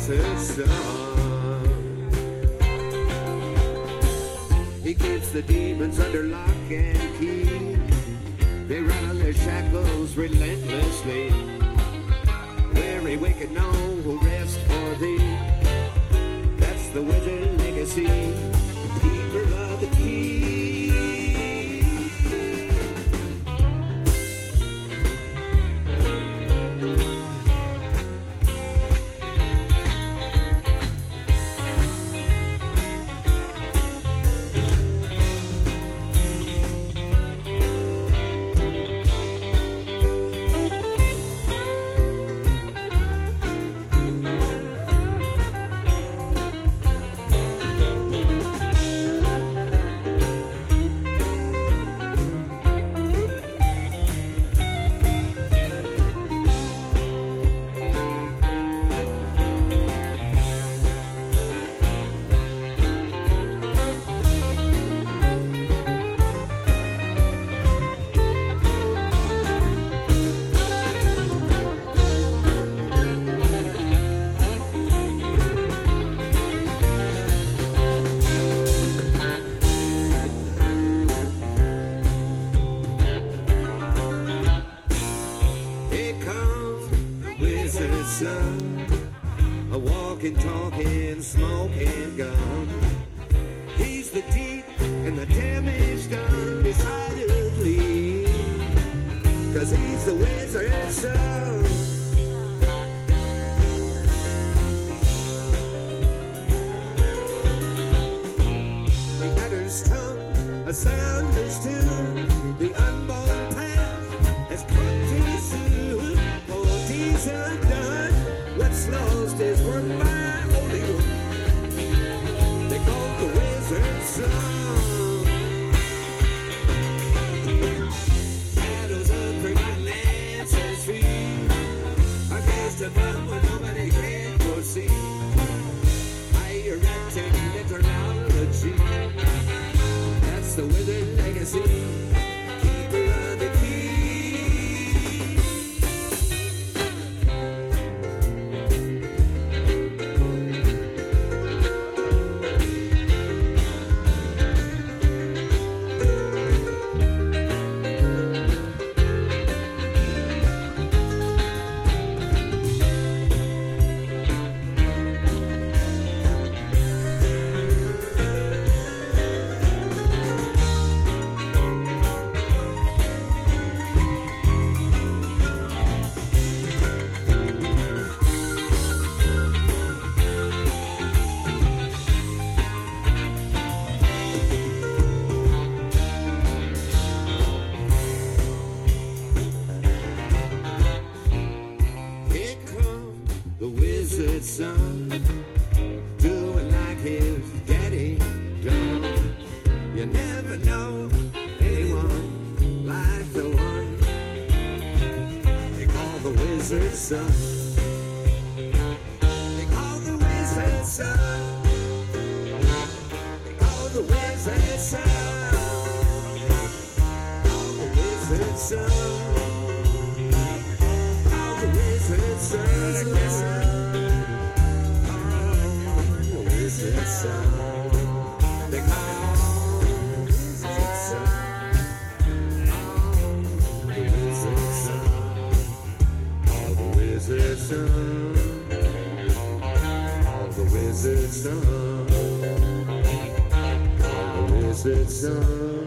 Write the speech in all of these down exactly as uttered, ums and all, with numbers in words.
wizard's son. He keeps the demons under lock and key. They rattle their shackles relentlessly. Very wicked, no rest for thee. That's the wizard legacy. Keeper of the key. A walking, talking, smoking gun. He's the deep and the damage done decidedly, 'cause he's the wizard's son. The adder's tongue, a soundless tune. The unborn path has come too soon. For he's undone. What's lost is worth by only one. They call the wizard's son. Battles of forgotten ancestry. Against a fun where nobody can foresee. Higher technology. That's the wizard legacy. Keeper of the key. Son, doing like his daddy done. You never know anyone like the one they call the wizard's son. They call the wizard's son. They call the wizard's son. Call the wizard's son. Call the wizard's son. Wizard's son. They call wizard's son. Oh, the wizard's son. Oh, the wizard's son. Oh, the wizard's son. Oh, the wizard's son.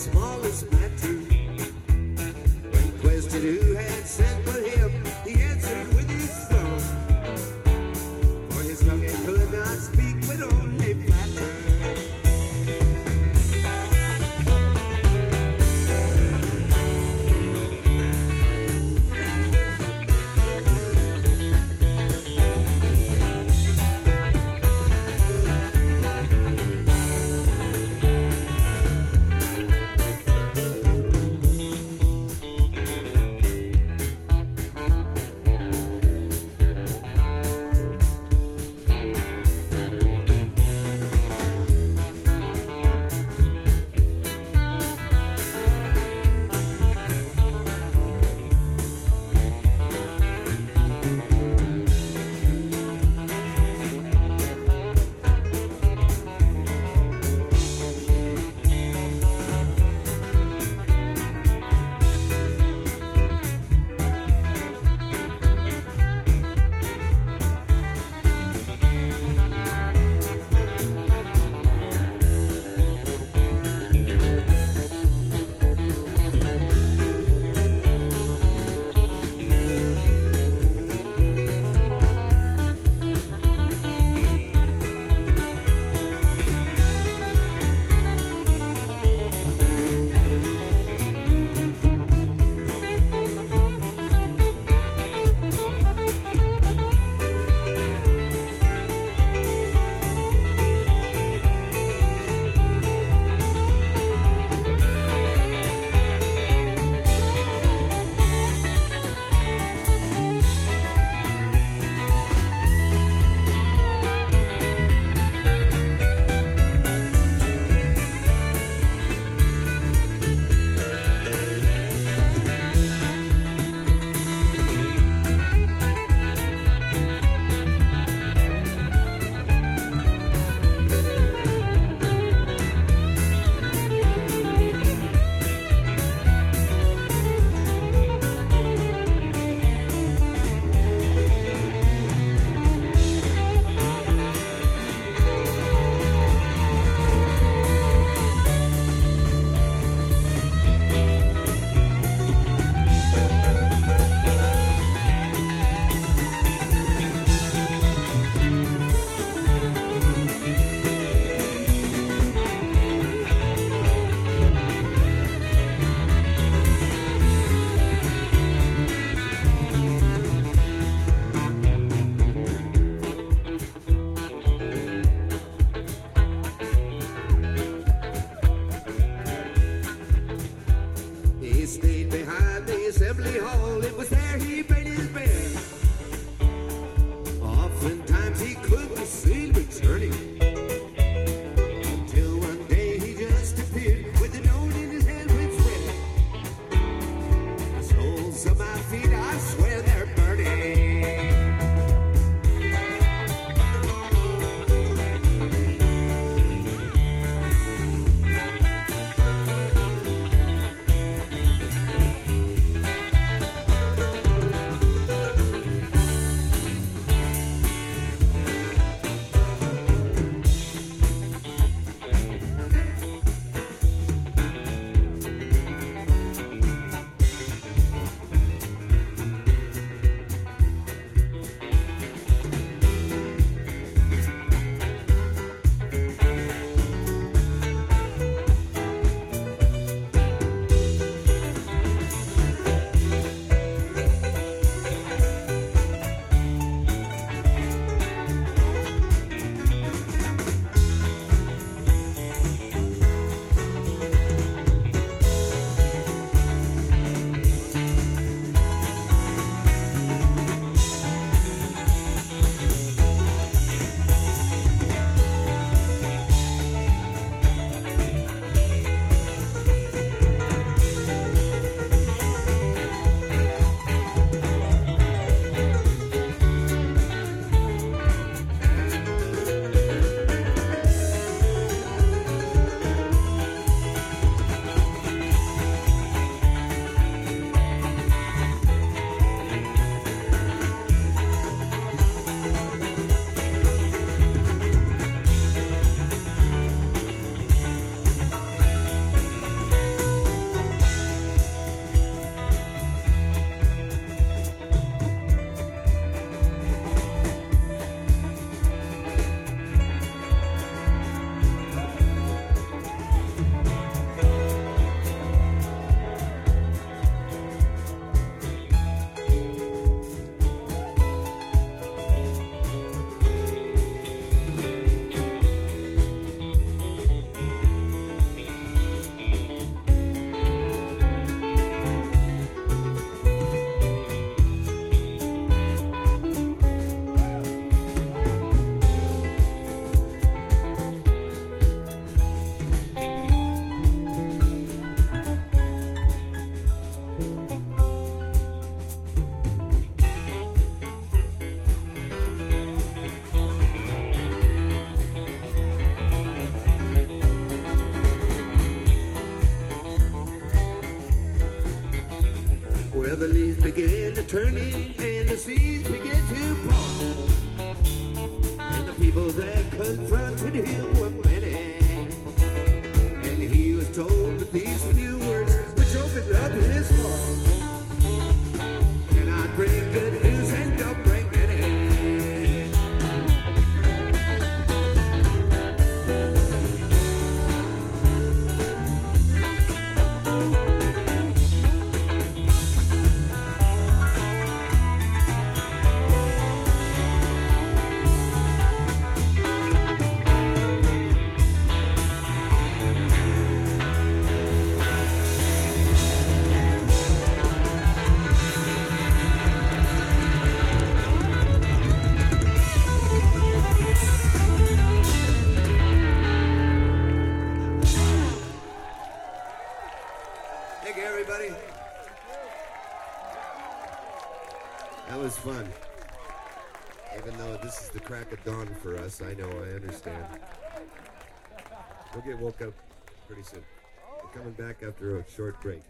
smallest matter. When questioned who had sent for him, he answered with his thumb. For his tongue could not speak, but only flatter. the leaves began to turning and the seas began to fall. And the people that confronted him were many. And he was told with these few words, which opened up his heart. And I bring good news and don't bring many. Thank you, everybody. That was fun. Even though this is the crack of dawn for us, I know, I understand. We'll get woke up pretty soon. We're coming back after a short break.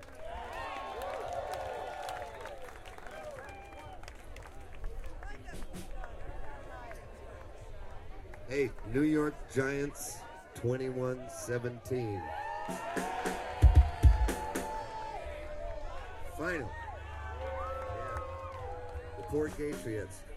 Hey, New York Giants, twenty-one seventeen. Final. Yeah. The poor Patriots.